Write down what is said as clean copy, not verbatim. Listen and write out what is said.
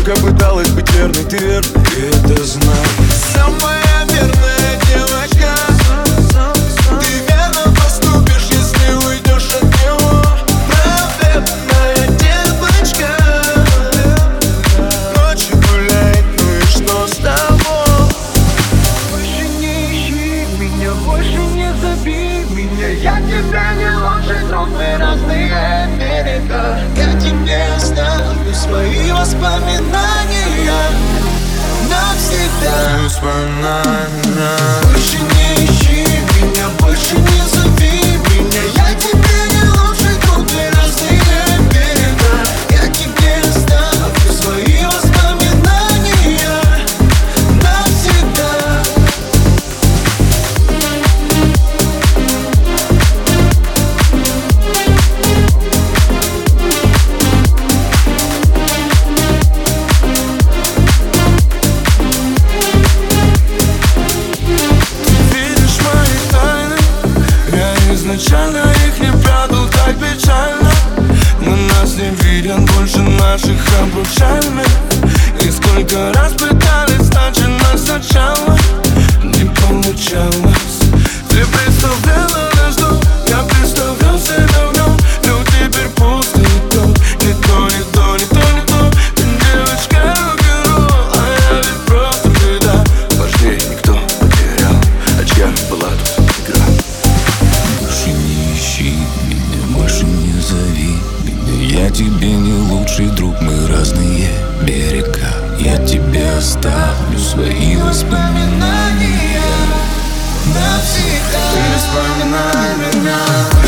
Сколько пыталась быть верной, ты верна, и это знаю. Самая верная девочка, ты верно поступишь, если уйдешь от него. Праведная девочка, ночью гуляет, ну и что с того? Больше не ищи меня, больше не зови меня. Я тебя не лучший друг, мы разные берега. Я тебе оставлю свои воспоминания навсегда. Больше не ищи меня, больше не зови меня. Я тебе не лучший друг, мы разные берега. Я тебе оставлю свои воспоминания навсегда. Изначально их не прятал так печально, но нас не виден больше наших обручальных. И сколько раз пытались начать нас сначала, не получалось. Ты представляла наш дом, я представлял себя в нем, но теперь пусто и то, не то, не то, не то, не то. Ты девочка рок-н-ролл, а я ведь просто беда. Важнее никто потерял, а чья была тут игра. Больше не ищи меня, больше не зови меня. Я тебе не лучший друг, мы разные берега. Я тебе оставлю свои воспоминания Навсегда. Ты вспоминай меня.